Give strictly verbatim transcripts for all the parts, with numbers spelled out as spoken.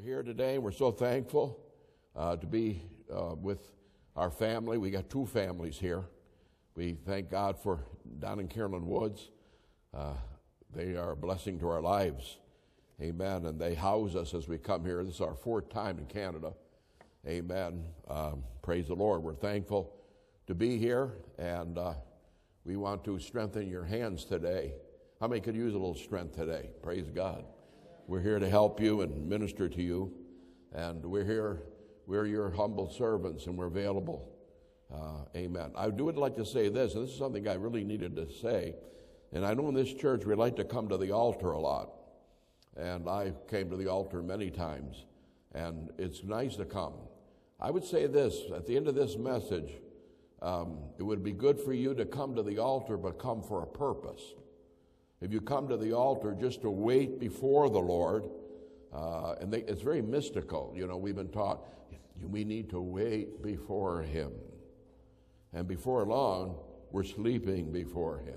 here today. We're so thankful uh, to be uh, with our family. We got two families here. We thank God for Don and Carolyn Woods. Uh, they are a blessing to our lives. Amen. And they house us as we come here. This is our fourth time in Canada. Amen. Um, praise the Lord. We're thankful to be here, and uh, we want to strengthen your hands today. How many could use a little strength today? Praise God. We're here to help you and minister to you, and we're here, we're your humble servants, and we're available. Uh, amen. I would like to say this, and this is something I really needed to say, and I know in this church we like to come to the altar a lot, and I came to the altar many times, and it's nice to come. I would say this, at the end of this message, um, it would be good for you to come to the altar, but come for a purpose. If you come to the altar just to wait before the Lord, uh, and they, it's very mystical. You know, we've been taught we need to wait before Him. And before long, we're sleeping before Him.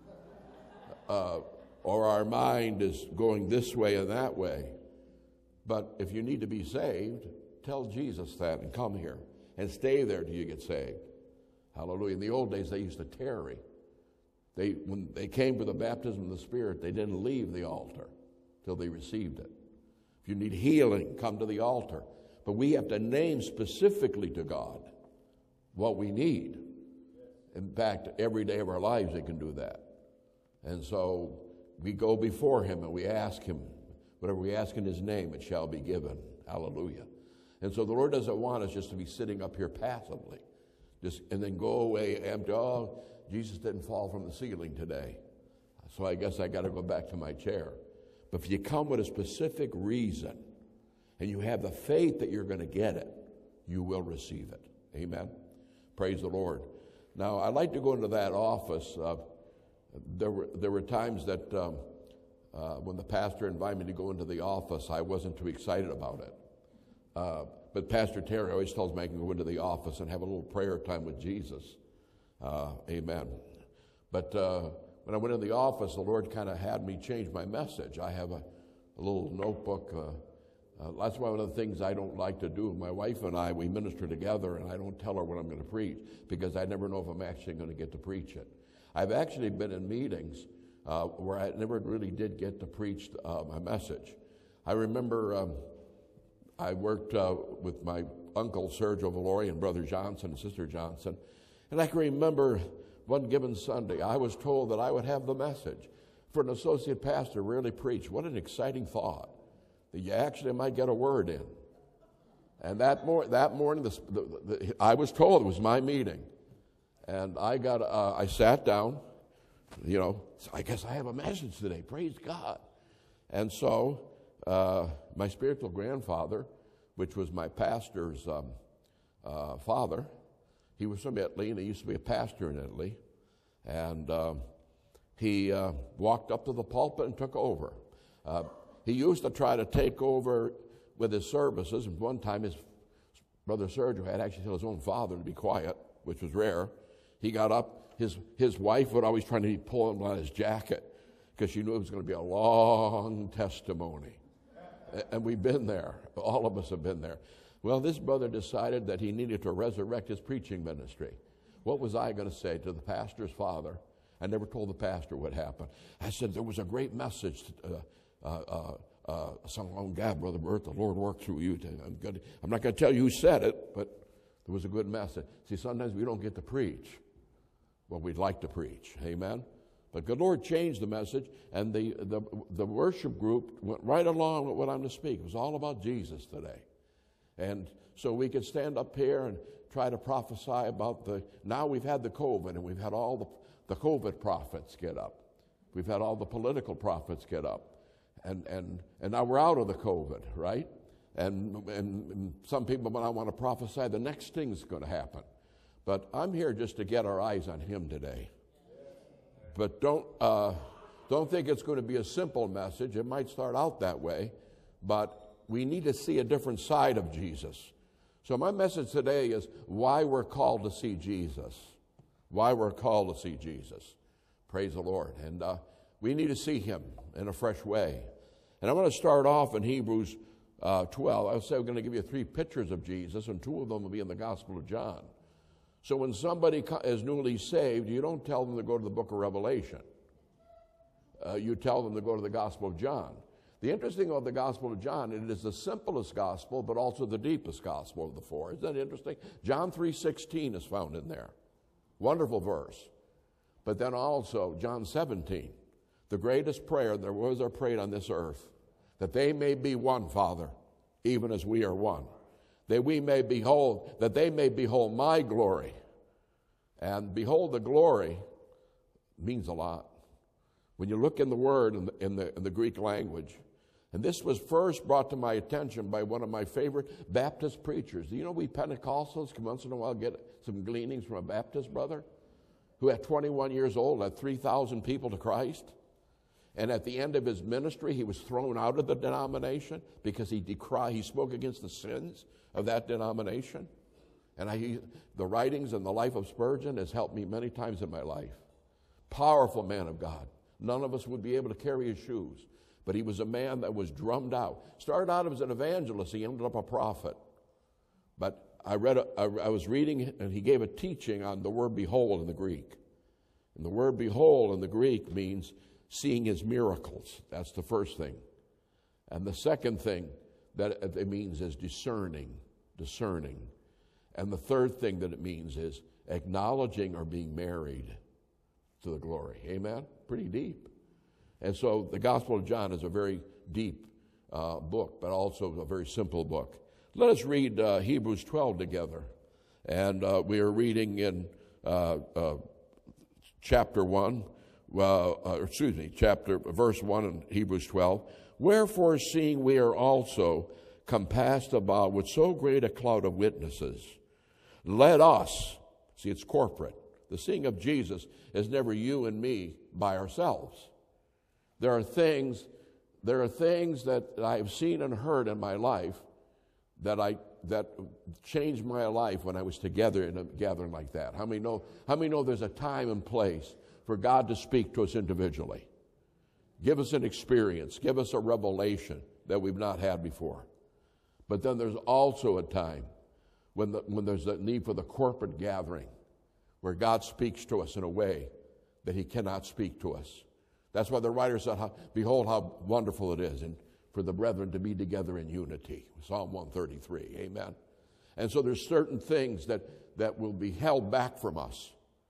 Uh, or our mind is going this way and that way. But if you need to be saved, tell Jesus that and come here and stay there till you get saved. Hallelujah. In the old days, they used to tarry. They, when they came to the baptism of the Spirit, they didn't leave the altar till they received it. If you need healing, come to the altar. But we have to name specifically to God what we need. In fact, every day of our lives, they can do that. And so we go before Him and we ask Him, whatever we ask in His name, it shall be given. Hallelujah. And so the Lord doesn't want us just to be sitting up here passively, just and then go away empty. Oh, Jesus didn't fall from the ceiling today, so I guess I got to go back to my chair. But if you come with a specific reason and you have the faith that you're going to get it, you will receive it. Amen. Praise the Lord. Now, I'd like to go into that office. Uh, there were there were times that um, uh, when the pastor invited me to go into the office, I wasn't too excited about it. Uh, but Pastor Terry always tells me I can go into the office and have a little prayer time with Jesus. Uh, amen. But uh, when I went in the office, the Lord kind of had me change my message. I have a, a little notebook. Uh, uh, that's one of the things I don't like to do. My wife and I, we minister together, and I don't tell her what I'm going to preach because I never know if I'm actually going to get to preach it. I've actually been in meetings uh, where I never really did get to preach uh, my message. I remember um, I worked uh, with my uncle, Sergio Valori, and Brother Johnson and Sister Johnson. And I can remember one given Sunday, I was told that I would have the message. For an associate pastor, rarely preach. What an exciting thought, that you actually might get a word in. And that, mor- that morning, the, the, the, I was told it was my meeting. And I got, uh, I sat down, you know, so I guess I have a message today, praise God. And so uh, my spiritual grandfather, which was my pastor's um, uh, father, he was from Italy, and he used to be a pastor in Italy. And uh, he uh, walked up to the pulpit and took over. Uh, he used to try to take over with his services. And one time his brother Sergio had actually told his own father to be quiet, which was rare. He got up. His, his wife would always try to pull him on his jacket because she knew it was going to be a long testimony. And we've been there. All of us have been there. Well, this brother decided that he needed to resurrect his preaching ministry. What was I going to say to the pastor's father? I never told the pastor what happened. I said, there was a great message, uh, uh, uh, uh, sung on God, Brother Bert, the Lord worked through you. I'm, good. I'm not going to tell you who said it, but there was a good message. See, sometimes we don't get to preach what we'd like to preach. Amen? But the Lord changed the message, and the, the, the worship group went right along with what I'm to speak. It was all about Jesus today. And so we could stand up here and try to prophesy about the, now we've had the COVID, and we've had all the, the COVID prophets get up. We've had all the political prophets get up. And, and, and now we're out of the COVID, right? And, and, and some people might want to prophesy the next thing's going to happen. But I'm here just to get our eyes on Him today. But don't, uh, don't think it's going to be a simple message. It might start out that way, but we need to see a different side of Jesus. So my message today is why we're called to see Jesus. Why we're called to see Jesus. Praise the Lord. And uh, we need to see Him in a fresh way. And I want to start off in Hebrews uh, twelve. I say I'm going to give you three pictures of Jesus, and two of them will be in the Gospel of John. So when somebody is newly saved, you don't tell them to go to the book of Revelation. Uh, you tell them to go to the Gospel of John. The interesting about the Gospel of John, it is the simplest gospel, but also the deepest gospel of the four. Isn't that interesting? John three sixteen is found in there. Wonderful verse. But then also John seventeen, the greatest prayer there was ever prayed on this earth, that they may be one, Father, even as we are one. That we may behold, that they may behold my glory. And behold the glory means a lot. When you look in the word in the, in the, in the Greek language, and this was first brought to my attention by one of my favorite Baptist preachers. Do you know we Pentecostals can once in a while get some gleanings from a Baptist brother who at twenty-one years old led three thousand people to Christ? And at the end of his ministry, he was thrown out of the denomination because he decried, he spoke against the sins of that denomination. And I, he, the writings and the life of Spurgeon has helped me many times in my life. Powerful man of God. None of us would be able to carry his shoes. But he was a man that was drummed out. Started out as an evangelist. He ended up a prophet. But I read, a, I, I was reading, and he gave a teaching on the word behold in the Greek. And the word behold in the Greek means seeing his miracles. That's the first thing. And the second thing that it means is discerning, discerning. And the third thing that it means is acknowledging or being married to the glory. Amen? Pretty deep. And so the Gospel of John is a very deep uh, book, but also a very simple book. Let us read uh, Hebrews twelve together. And uh, we are reading in uh, uh, chapter one, uh, uh, excuse me, chapter, verse one in Hebrews twelve. Wherefore, seeing we are also compassed about with so great a cloud of witnesses, let us, see, it's corporate. The seeing of Jesus is never you and me by ourselves. There are things, there are things that I have seen and heard in my life that I that changed my life when I was together in a gathering like that. How many know? How many know there's a time and place for God to speak to us individually? Give us an experience. Give us a revelation that we've not had before. But then there's also a time when the, when there's a need for the corporate gathering, where God speaks to us in a way that he cannot speak to us. That's why the writer said, behold how wonderful it is and for the brethren to be together in unity. Psalm one thirty-three, amen. And so there's certain things that, that will be held back from us.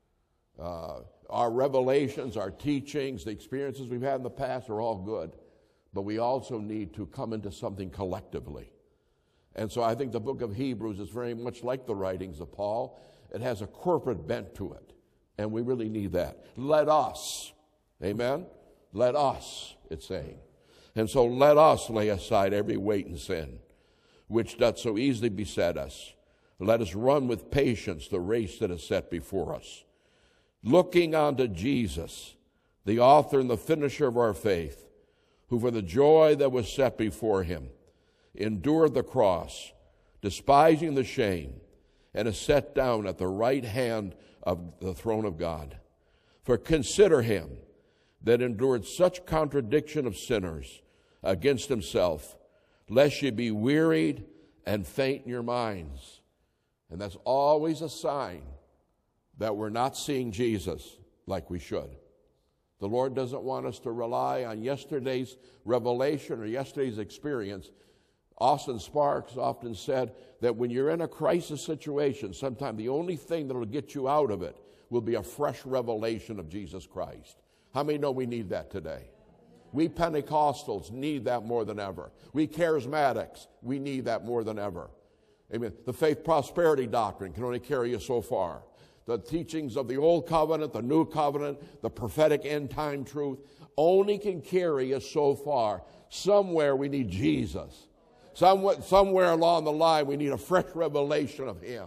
Uh, our revelations, our teachings, the experiences we've had in the past are all good. But we also need to come into something collectively. And so I think the book of Hebrews is very much like the writings of Paul. It has a corporate bent to it. And we really need that. Let us, amen? Let us, it's saying. And so let us lay aside every weight and sin, which doth so easily beset us. Let us run with patience the race that is set before us, looking unto Jesus, the author and the finisher of our faith, who for the joy that was set before him endured the cross, despising the shame, and is set down at the right hand of the throne of God. For consider him that endured such contradiction of sinners against himself, lest ye be wearied and faint in your minds. And that's always a sign that we're not seeing Jesus like we should. The Lord doesn't want us to rely on yesterday's revelation or yesterday's experience. Austin Sparks often said that when you're in a crisis situation, sometimes the only thing that will get you out of it will be a fresh revelation of Jesus Christ. How many know we need that today? We Pentecostals need that more than ever. We Charismatics, we need that more than ever. Amen. The faith prosperity doctrine can only carry you so far. The teachings of the Old Covenant, the New Covenant, the prophetic end-time truth only can carry us so far. Somewhere we need Jesus. Somewhere, somewhere along the line we need a fresh revelation of him.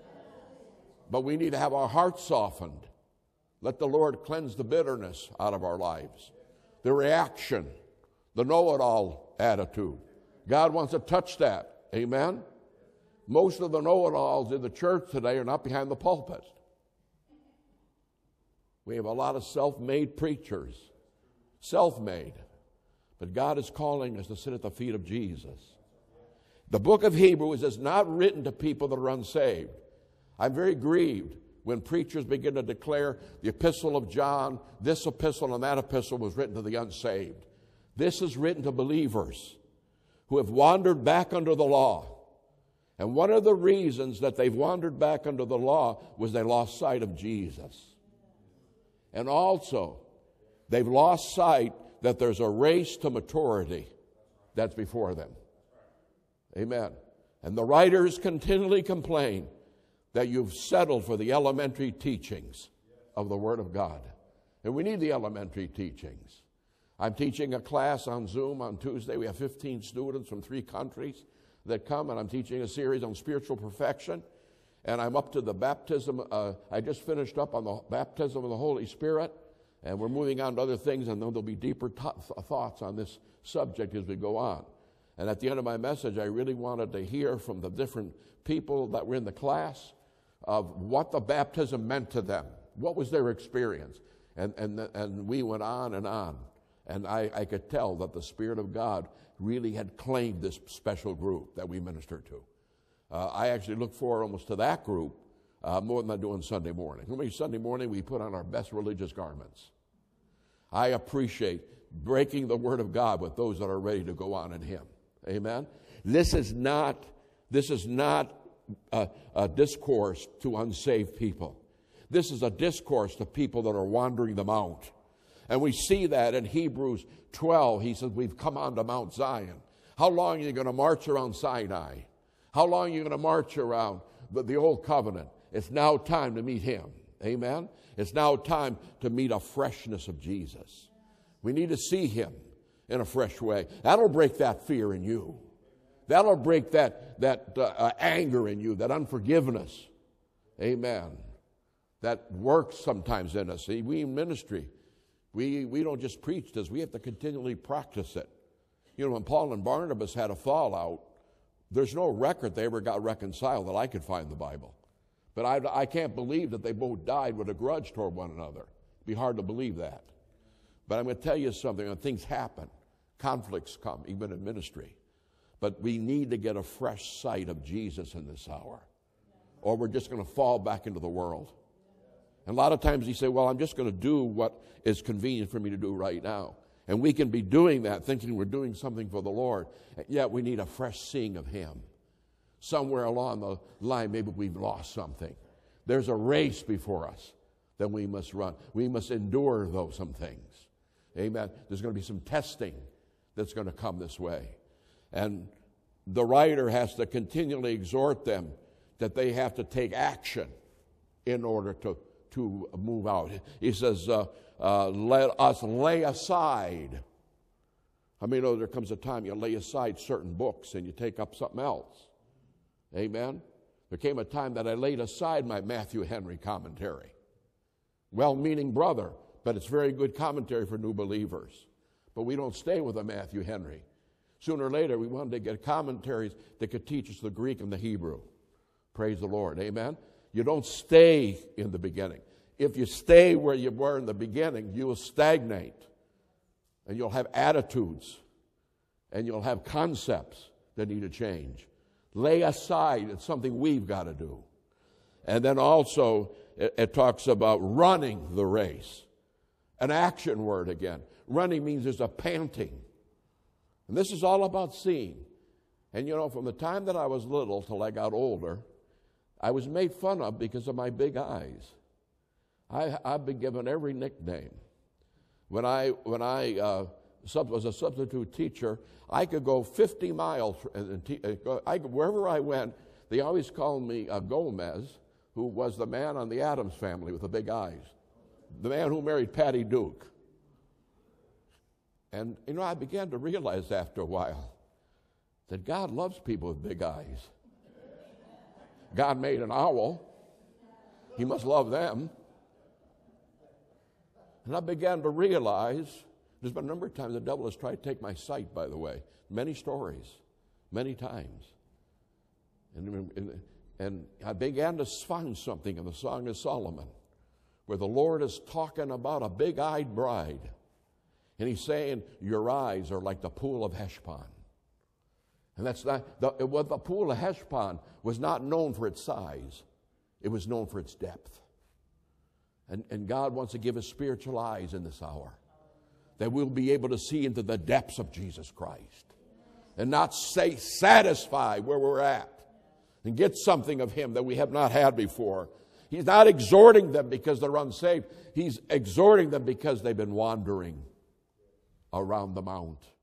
But we need to have our hearts softened. Let the Lord cleanse the bitterness out of our lives. The reaction, the know-it-all attitude. God wants to touch that. Amen? Most of the know-it-alls in the church today are not behind the pulpit. We have a lot of self-made preachers. Self-made. But God is calling us to sit at the feet of Jesus. The book of Hebrews is not written to people that are unsaved. I'm very grieved when preachers begin to declare the epistle of John, this epistle and that epistle was written to the unsaved. This is written to believers who have wandered back under the law. And one of the reasons that they've wandered back under the law was they lost sight of Jesus. And also, they've lost sight that there's a race to maturity that's before them. Amen. And the writers continually complain that you've settled for the elementary teachings of the Word of God. And we need the elementary teachings. I'm teaching a class on Zoom on Tuesday. We have fifteen students from three countries that come, and I'm teaching a series on spiritual perfection. And I'm up to the baptism. Uh, I just finished up on the baptism of the Holy Spirit, and we're moving on to other things, and then there'll be deeper t- thoughts on this subject as we go on. And at the end of my message, I really wanted to hear from the different people that were in the class of what the baptism meant to them. What was their experience? And, and, and we went on and on. And I, I could tell that the Spirit of God really had claimed this special group that we minister to. Uh, I actually look forward almost to that group uh, more than I do on Sunday morning. I mean, Sunday morning we put on our best religious garments. I appreciate breaking the Word of God with those that are ready to go on in Him. Amen? This is not, this is not a, a discourse to unsaved people. This is a discourse to people that are wandering the mount. And we see that in Hebrews twelve. He says, we've come on to Mount Zion. How long are you going to march around Sinai? How long are you going to march around the, the old covenant? It's now time to meet Him. Amen? It's now time to meet a freshness of Jesus. We need to see Him in a fresh way. That'll break that fear in you. That'll break that, that uh, uh, anger in you, that unforgiveness. Amen. That works sometimes in us. See, we in ministry, we, we don't just preach this. We have to continually practice it. You know, when Paul and Barnabas had a fallout, there's no record they ever got reconciled that I could find in the Bible. But I, I can't believe that they both died with a grudge toward one another. It'd be hard to believe that. But I'm going to tell you something. When things happen, conflicts come, even in ministry. But we need to get a fresh sight of Jesus in this hour, or we're just going to fall back into the world. And a lot of times you say, well, I'm just going to do what is convenient for me to do right now. And we can be doing that, thinking we're doing something for the Lord. And yet we need a fresh seeing of Him. Somewhere along the line, maybe we've lost something. There's a race before us that we must run. We must endure those some things. Amen. There's going to be some testing that's going to come this way. And the writer has to continually exhort them that they have to take action in order to, to move out. He says, uh, uh, let us lay aside. I mean, oh, there comes a time you lay aside certain books and you take up something else. Amen? There came a time that I laid aside my Matthew Henry commentary. Well-meaning brother, but it's very good commentary for new believers. But we don't stay with a Matthew Henry. Sooner or later, we wanted to get commentaries that could teach us the Greek and the Hebrew. Praise the Lord. Amen? You don't stay in the beginning. If you stay where you were in the beginning, you will stagnate. And you'll have attitudes. And you'll have concepts that need to change. Lay aside, it's something we've got to do. And then also, it, it talks about running the race. An action word again. Running means there's a panting. And this is all about seeing. And you know, from the time that I was little till I got older, I was made fun of because of my big eyes. I, I've been given every nickname. When I, when I uh, sub, was a substitute teacher, I could go fifty miles. And te- I, wherever I went, they always called me uh, Gomez, who was the man on the Addams Family with the big eyes. The man who married Patty Duke. And, you know, I began to realize after a while that God loves people with big eyes. God made an owl. He must love them. And I began to realize, there's been a number of times the devil has tried to take my sight, by the way. Many stories, many times. And, and, and I began to find something in the Song of Solomon where the Lord is talking about a big-eyed bride. And He's saying, your eyes are like the pool of Heshbon. And that's not, the, what the pool of Heshbon was not known for its size. It was known for its depth. And, and God wants to give us spiritual eyes in this hour, that we'll be able to see into the depths of Jesus Christ and not stay satisfied where we're at and get something of Him that we have not had before. He's not exhorting them because they're unsaved. He's exhorting them because they've been wandering around the mount.